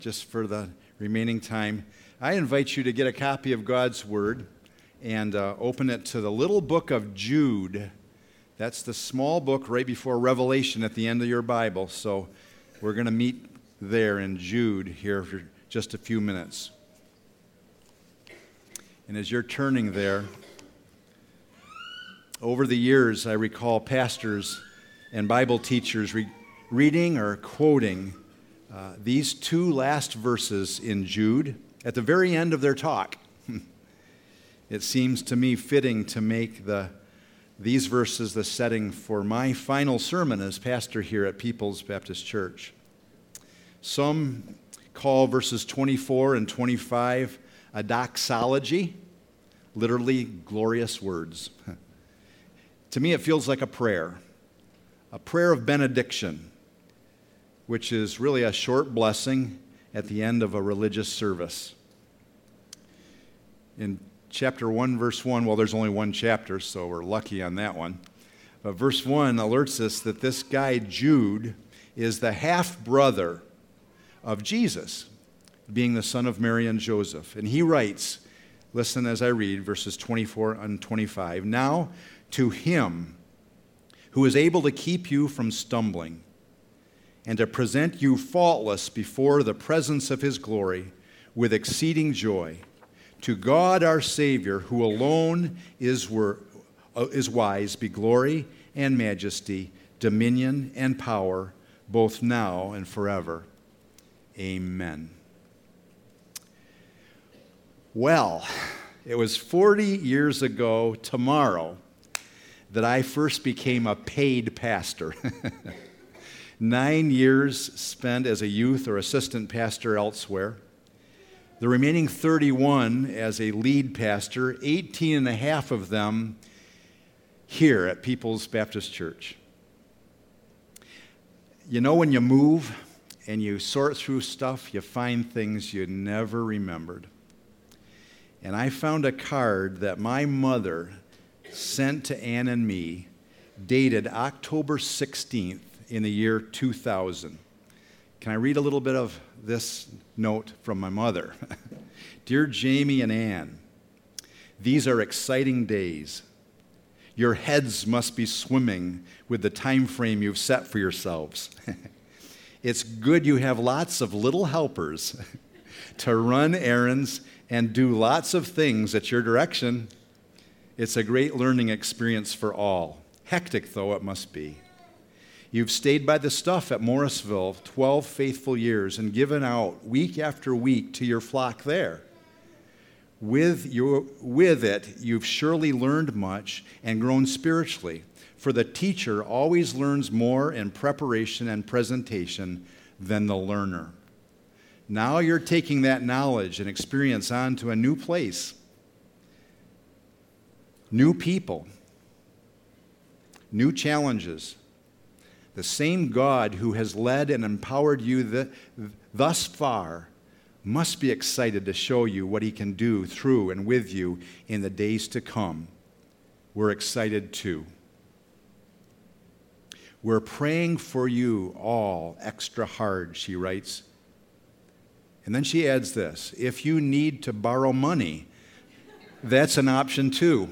just for the remaining time, I invite you to get a copy of God's Word and open it to the little book of Jude. That's the small book right before Revelation at the end of your Bible. So we're going to meet there in Jude here for just a few minutes. And as you're turning there, over the years, I recall pastors and Bible teachers reading or quoting these two last verses in Jude at the very end of their talk. It seems to me fitting to make these verses the setting for my final sermon as pastor here at People's Baptist Church. Some call verses 24 and 25 a doxology, literally glorious words. To me, it feels like a prayer of benediction, which is really a short blessing at the end of a religious service. In chapter 1, verse 1, well, there's only one chapter, so we're lucky on that one. But verse 1 alerts us that this guy, Jude, is the half-brother of Jesus, being the son of Mary and Joseph. And he writes, listen as I read verses 24 and 25, "Now to him who is able to keep you from stumbling and to present you faultless before the presence of his glory with exceeding joy, to God our Savior, who alone is wise, be glory and majesty, dominion and power, both now and forever. Amen." Well, it was 40 years ago tomorrow that I first became a paid pastor. 9 years spent as a youth or assistant pastor elsewhere. The remaining 31 as a lead pastor, 18 and a half of them here at People's Baptist Church. You know, when you move and you sort through stuff, you find things you never remembered. And I found a card that my mother sent to Ann and me, dated October 16th in the year 2000. Can I read a little bit of this note from my mother? "Dear Jamie and Ann, these are exciting days. Your heads must be swimming with the time frame you've set for yourselves. It's good you have lots of little helpers to run errands and do lots of things at your direction. It's a great learning experience for all. Hectic, though, it must be. You've stayed by the stuff at Morrisville 12 faithful years and given out week after week to your flock there. With it, you've surely learned much and grown spiritually, for the teacher always learns more in preparation and presentation than the learner. Now you're taking that knowledge and experience on to a new place, new people, new challenges. The same God who has led and empowered you thus far must be excited to show you what he can do through and with you in the days to come. We're excited too. We're praying for you all extra hard," she writes. And then she adds this: "If you need to borrow money, that's an option too."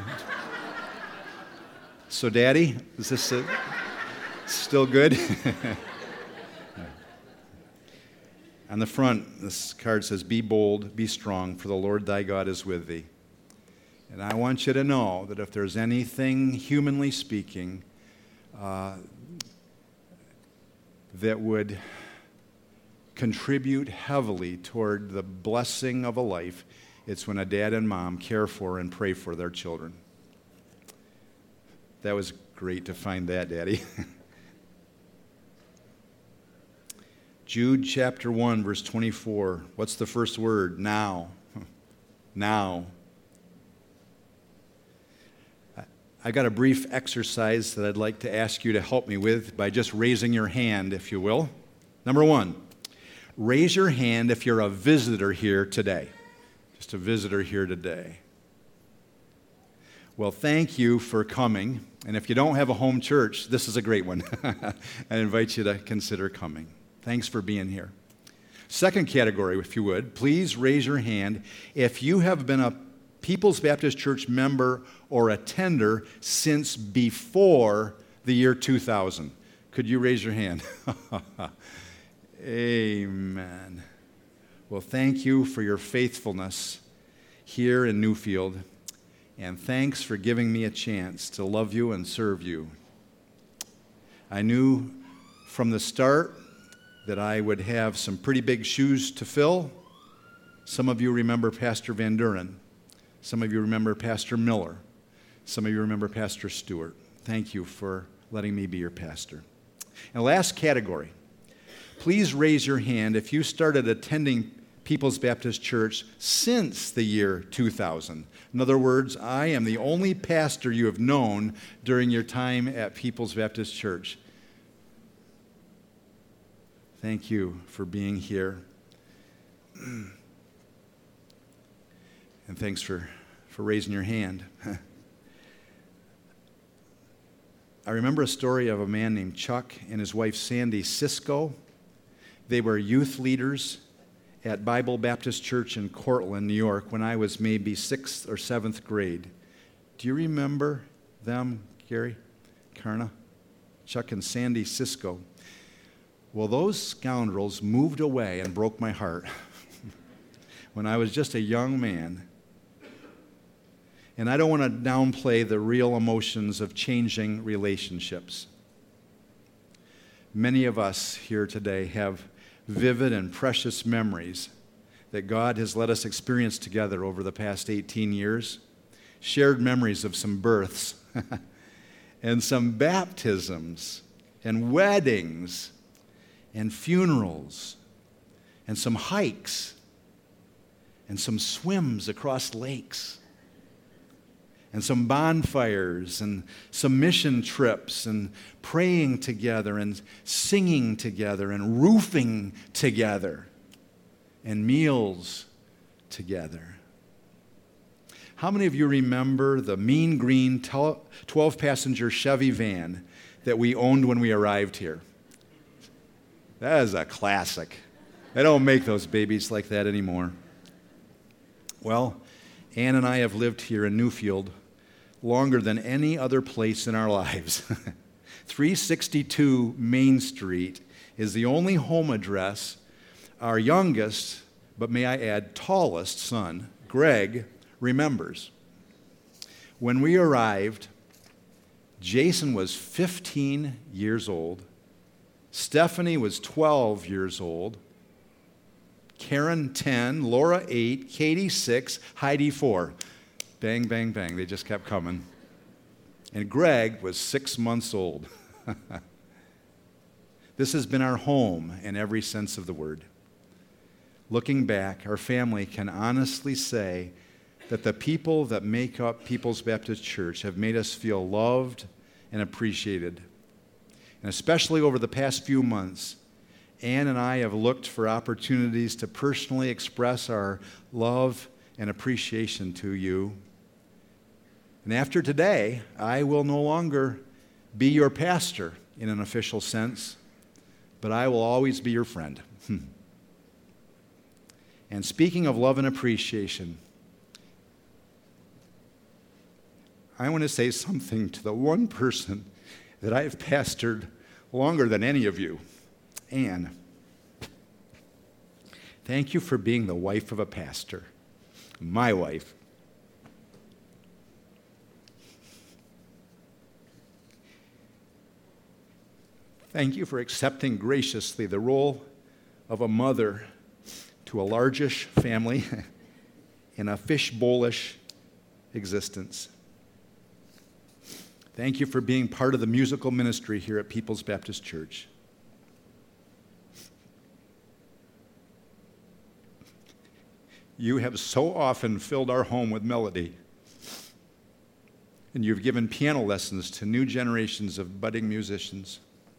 So, Daddy, is this still good? On the front, this card says, "Be bold, be strong, for the Lord thy God is with thee." And I want you to know that if there's anything, humanly speaking, that would contribute heavily toward the blessing of a life, it's when a dad and mom care for and pray for their children. That was great to find that, Daddy. Jude chapter 1, verse 24. What's the first word? Now. Now. I got a brief exercise that I'd like to ask you to help me with by just raising your hand, if you will. Number one, raise your hand if you're a visitor here today. Just a visitor here today. Well, thank you for coming. And if you don't have a home church, this is a great one. I invite you to consider coming. Thanks for being here. Second category, if you would, please raise your hand if you have been a People's Baptist Church member or attender since before the year 2000. Could you raise your hand? Amen. Well, thank you for your faithfulness here in Newfield, and thanks for giving me a chance to love you and serve you. I knew from the start that I would have some pretty big shoes to fill. Some of you remember Pastor Van Duren. Some of you remember Pastor Miller. Some of you remember Pastor Stewart. Thank you for letting me be your pastor. And last category, please raise your hand if you started attending People's Baptist Church since the year 2000. In other words, I am the only pastor you have known during your time at People's Baptist Church. Thank you for being here. And thanks for raising your hand. I remember a story of a man named Chuck and his wife Sandy Cisco. They were youth leaders at Bible Baptist Church in Cortland, New York, when I was maybe 6th or 7th grade. Do you remember them, Gary, Karna, Chuck and Sandy Cisco? Well, those scoundrels moved away and broke my heart when I was just a young man. And I don't want to downplay the real emotions of changing relationships. Many of us here today have vivid and precious memories that God has let us experience together over the past 18 years. Shared memories of some births and some baptisms and weddings and funerals and some hikes and some swims across lakes and some bonfires and some mission trips and praying together and singing together and roofing together and meals together. How many of you remember the mean green 12-passenger Chevy van that we owned when we arrived here? That is a classic. They don't make those babies like that anymore. Well, Ann and I have lived here in Newfield longer than any other place in our lives. 362 Main Street is the only home address our youngest, but may I add, tallest son, Greg, remembers. When we arrived, Jason was 15 years old, Stephanie was 12 years old, Karen 10, Laura 8, Katie 6, Heidi 4. Bang, bang, bang. They just kept coming. And Greg was 6 months old. This has been our home in every sense of the word. Looking back, our family can honestly say that the people that make up People's Baptist Church have made us feel loved and appreciated. And especially over the past few months, Ann and I have looked for opportunities to personally express our love and appreciation to you. And after today, I will no longer be your pastor in an official sense, but I will always be your friend. And speaking of love and appreciation, I want to say something to the one person that I have pastored longer than any of you, Ann. Thank you for being the wife of a pastor, my wife. Thank you for accepting graciously the role of a mother to a largish family in a fishbowl-ish existence. Thank you for being part of the musical ministry here at People's Baptist Church. You have so often filled our home with melody, and you've given piano lessons to new generations of budding musicians.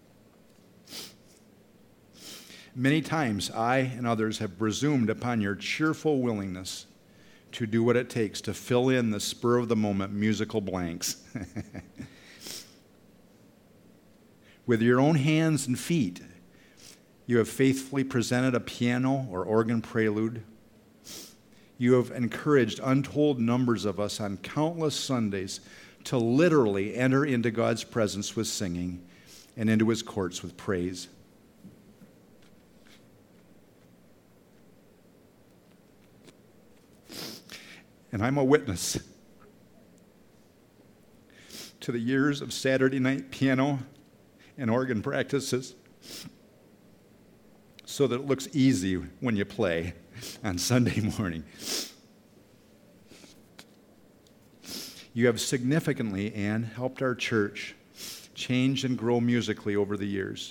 Many times, I and others have presumed upon your cheerful willingness to do what it takes to fill in the spur-of-the-moment musical blanks. With your own hands and feet, You have faithfully presented a piano or organ prelude. You have encouraged untold numbers of us on countless Sundays to literally enter into God's presence with singing and into his courts with praise. And I'm a witness to the years of Saturday night piano and organ practices so that it looks easy when you play on Sunday morning. You have significantly, Anne, helped our church change and grow musically over the years.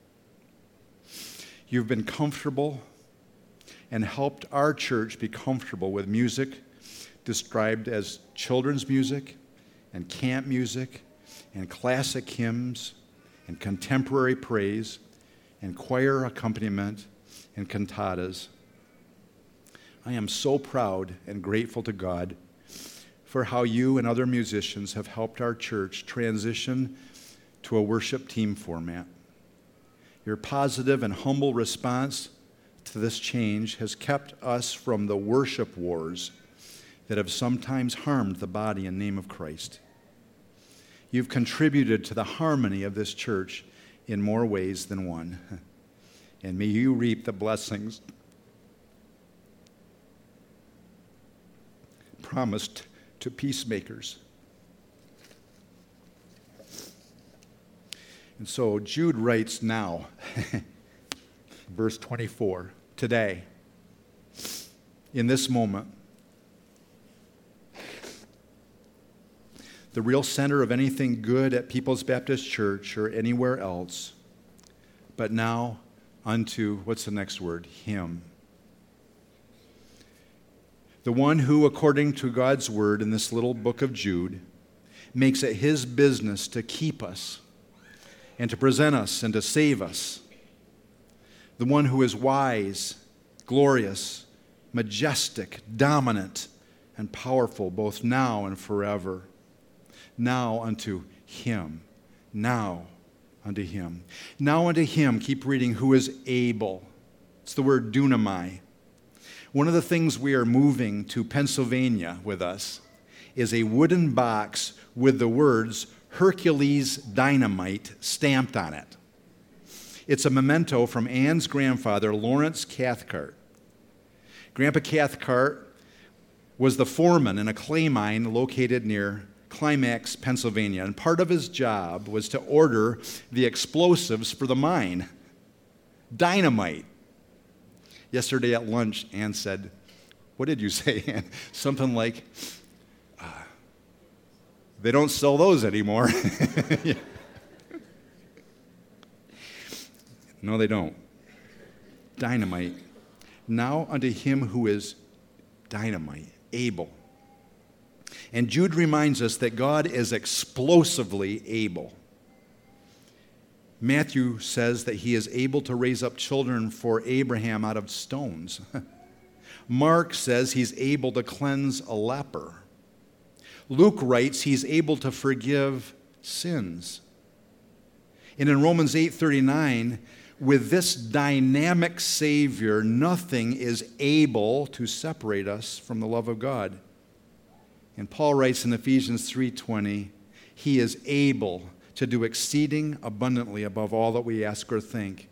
You've been comfortable and helped our church be comfortable with music described as children's music and camp music and classic hymns and contemporary praise and choir accompaniment and cantatas. I am so proud and grateful to God for how you and other musicians have helped our church transition to a worship team format. Your positive and humble response to this change has kept us from the worship wars that have sometimes harmed the body and name of Christ. You've contributed to the harmony of this church in more ways than one. And may you reap the blessings promised to peacemakers. And so Jude writes now, verse 24, today, in this moment, the real center of anything good at People's Baptist Church or anywhere else, but now unto, what's the next word? Him. The one who, according to God's word in this little book of Jude, makes it his business to keep us and to present us and to save us. The one who is wise, glorious, majestic, dominant, and powerful both now and forever. Now unto him. Now unto him. Now unto him, keep reading, who is able. It's the word dunamai. One of the things we are moving to Pennsylvania with us is a wooden box with the words Hercules Dynamite stamped on it. It's a memento from Anne's grandfather, Lawrence Cathcart. Grandpa Cathcart was the foreman in a clay mine located near Climax, Pennsylvania, and part of his job was to order the explosives for the mine. Dynamite. Yesterday at lunch, Ann said, what did you say, Ann? Something like, they don't sell those anymore. Yeah. No, they don't. Dynamite. Now unto him who is dynamite, able. And Jude reminds us that God is explosively able. Matthew says that he is able to raise up children for Abraham out of stones. Mark says he's able to cleanse a leper. Luke writes he's able to forgive sins. And in Romans 8:39, with this dynamic Savior, nothing is able to separate us from the love of God. And Paul writes in Ephesians 3:20, he is able to do exceeding abundantly above all that we ask or think.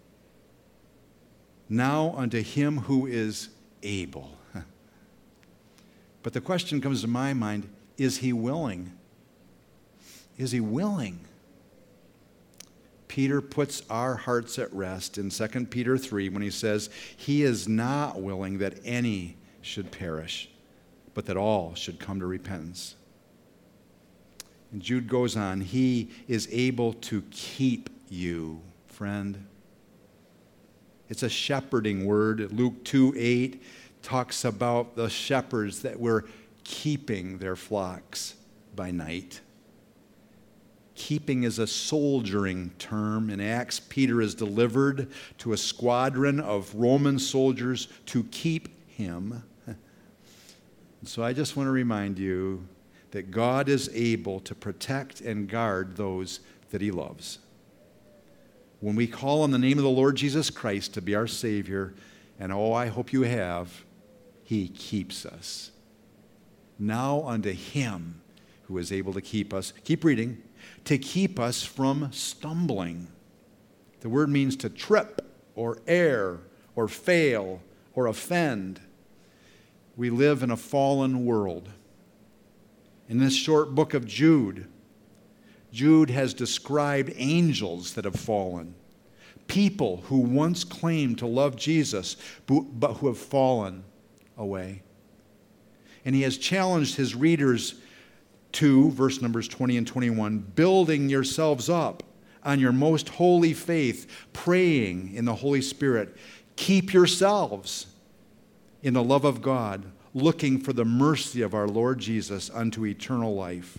Now unto him who is able. But the question comes to my mind, is he willing? Is he willing? Peter puts our hearts at rest in 2 Peter 3 when he says, he is not willing that any should perish, but that all should come to repentance. And Jude goes on, he is able to keep you, friend. It's a shepherding word. Luke 2:8 talks about the shepherds that were keeping their flocks by night. Keeping is a soldiering term. In Acts, Peter is delivered to a squadron of Roman soldiers to keep him. So I just want to remind you that God is able to protect and guard those that he loves. When we call on the name of the Lord Jesus Christ to be our Savior, and oh, I hope you have, He keeps us. Now unto Him who is able to keep us, keep reading, to keep us from stumbling. The word means to trip or err or fail or offend. We live in a fallen world. In this short book of Jude, Jude has described angels that have fallen, people who once claimed to love Jesus, but who have fallen away. And he has challenged his readers to, verse numbers 20 and 21, building yourselves up on your most holy faith, praying in the Holy Spirit. Keep yourselves in the love of God, looking for the mercy of our Lord Jesus unto eternal life.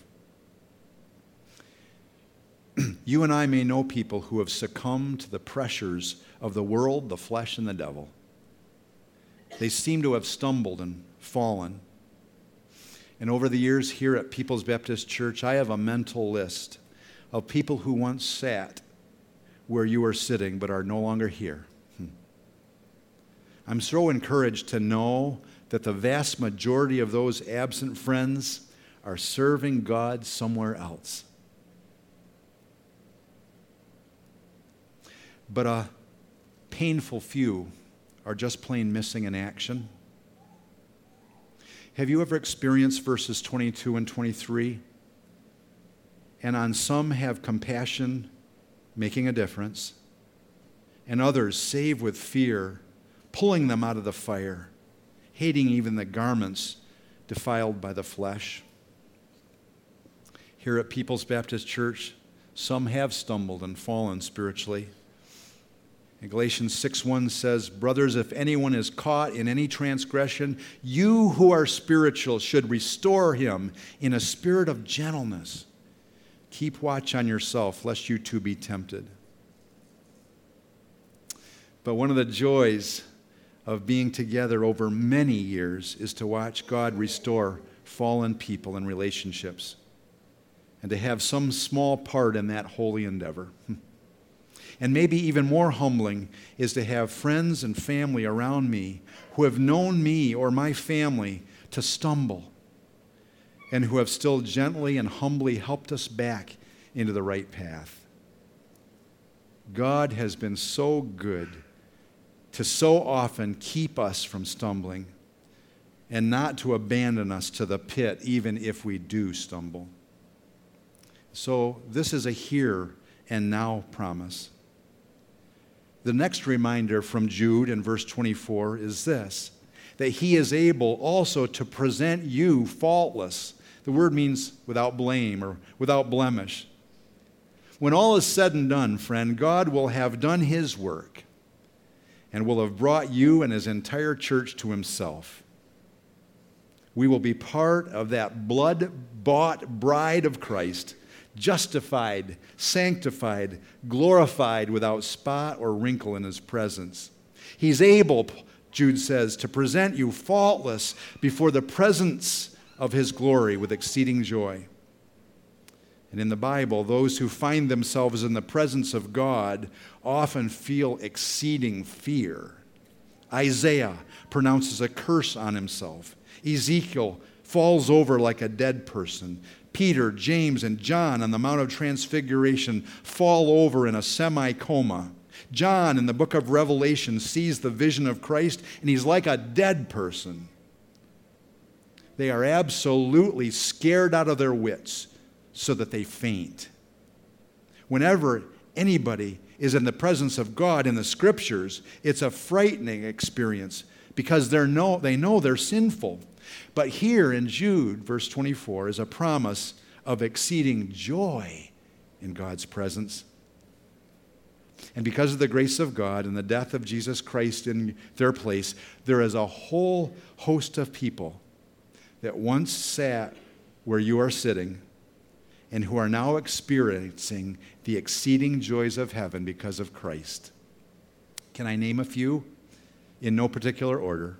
You and I may know people who have succumbed to the pressures of the world, the flesh, and the devil. They seem to have stumbled and fallen. And over the years here at People's Baptist Church, I have a mental list of people who once sat where you are sitting but are no longer here. I'm so encouraged to know that the vast majority of those absent friends are serving God somewhere else. But a painful few are just plain missing in action. Have you ever experienced verses 22 and 23? And on some have compassion, making a difference, and others save with fear, pulling them out of the fire, hating even the garments defiled by the flesh. Here at People's Baptist Church, some have stumbled and fallen spiritually. And Galatians 6:1 says, brothers, if anyone is caught in any transgression, you who are spiritual should restore him in a spirit of gentleness. Keep watch on yourself, lest you too be tempted. But one of the joys of being together over many years is to watch God restore fallen people and relationships, and to have some small part in that holy endeavor. And maybe even more humbling is to have friends and family around me who have known me or my family to stumble, and who have still gently and humbly helped us back into the right path. God has been so good to so often keep us from stumbling and not to abandon us to the pit even if we do stumble. So this is a here and now promise. The next reminder from Jude in verse 24 is this, that he is able also to present you faultless. The word means without blame or without blemish. When all is said and done, friend, God will have done his work and will have brought you and his entire church to himself. We will be part of that blood-bought bride of Christ, justified, sanctified, glorified, without spot or wrinkle in his presence. He's able, Jude says, to present you faultless before the presence of his glory with exceeding joy. And in the Bible, those who find themselves in the presence of God often feel exceeding fear. Isaiah pronounces a curse on himself. Ezekiel falls over like a dead person. Peter, James, and John on the Mount of Transfiguration fall over in a semi-coma. John in the book of Revelation sees the vision of Christ, and he's like a dead person. They are absolutely scared out of their wits so that they faint. Whenever anybody is in the presence of God in the Scriptures, it's a frightening experience because they know they're sinful. But here in Jude, verse 24, is a promise of exceeding joy in God's presence. And because of the grace of God and the death of Jesus Christ in their place, there is a whole host of people that once sat where you are sitting and who are now experiencing the exceeding joys of heaven because of Christ. Can I name a few in no particular order?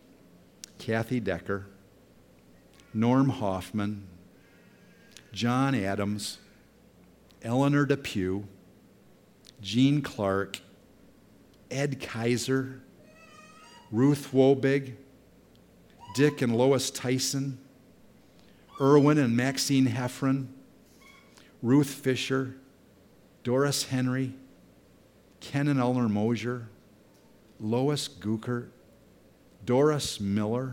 Kathy Decker, Norm Hoffman, John Adams, Eleanor Depew, Gene Clark, Ed Kaiser, Ruth Wobig, Dick and Lois Tyson, Erwin and Maxine Heffron, Ruth Fisher, Doris Henry, Ken and Eleanor Mosier, Lois Guckert, Doris Miller,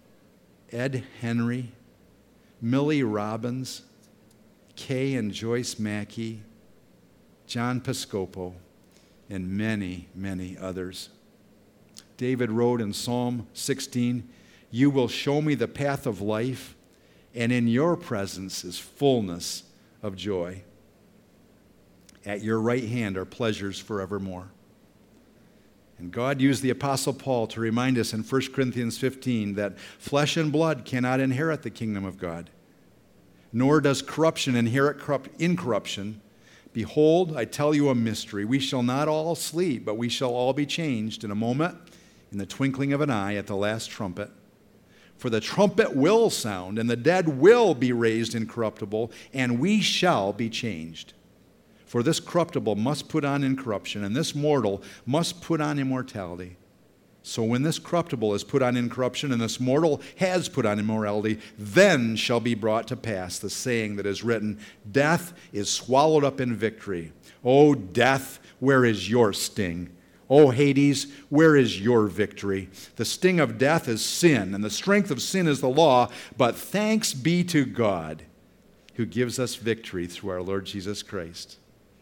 Ed Henry, Millie Robbins, Kay and Joyce Mackey, John Piscopo, and many, many others. David wrote in Psalm 16, "You will show me the path of life, and in your presence is fullness of joy. At your right hand are pleasures forevermore." And God used the Apostle Paul to remind us in 1 Corinthians 15 that flesh and blood cannot inherit the kingdom of God, nor does corruption inherit incorruption. "Behold, I tell you a mystery. We shall not all sleep, but we shall all be changed in a moment, in the twinkling of an eye, at the last trumpet. For the trumpet will sound, and the dead will be raised incorruptible, and we shall be changed. For this corruptible must put on incorruption, and this mortal must put on immortality. So when this corruptible is put on incorruption, and this mortal has put on immortality, then shall be brought to pass the saying that is written, Death is swallowed up in victory. O death, where is your sting? O Hades, where is your victory? The sting of death is sin, and the strength of sin is the law, but thanks be to God who gives us victory through our Lord Jesus Christ."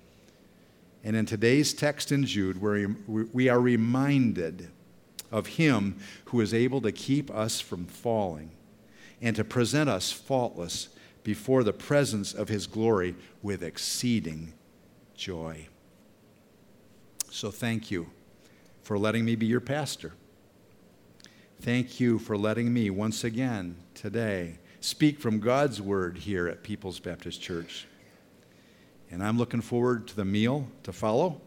And in today's text in Jude, we are reminded of him who is able to keep us from falling and to present us faultless before the presence of his glory with exceeding joy. So thank you for letting me be your pastor. Thank you for letting me once again today speak from God's word here at People's Baptist Church. And I'm looking forward to the meal to follow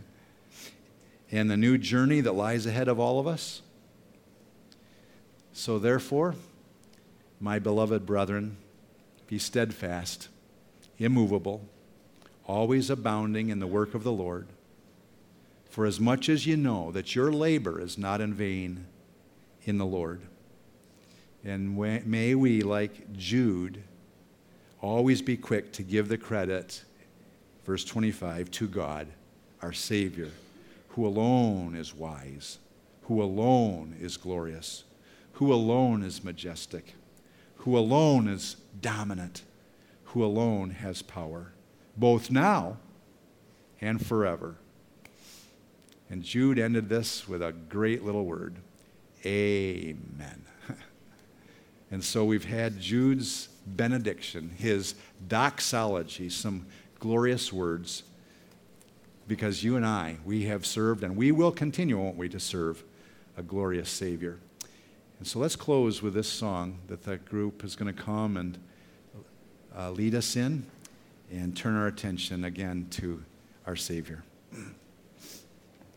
and the new journey that lies ahead of all of us. So therefore, my beloved brethren, be steadfast, immovable, always abounding in the work of the Lord. For as much as you know that your labor is not in vain in the Lord. And may we, like Jude, always be quick to give the credit, verse 25, to God, our Savior, who alone is wise, who alone is glorious, who alone is majestic, who alone is dominant, who alone has power, both now and forever. And Jude ended this with a great little word, amen. And so we've had Jude's benediction, his doxology, some glorious words, because you and I, we have served and we will continue, won't we, to serve a glorious Savior. And so let's close with this song that the group is going to come and lead us in and turn our attention again to our Savior.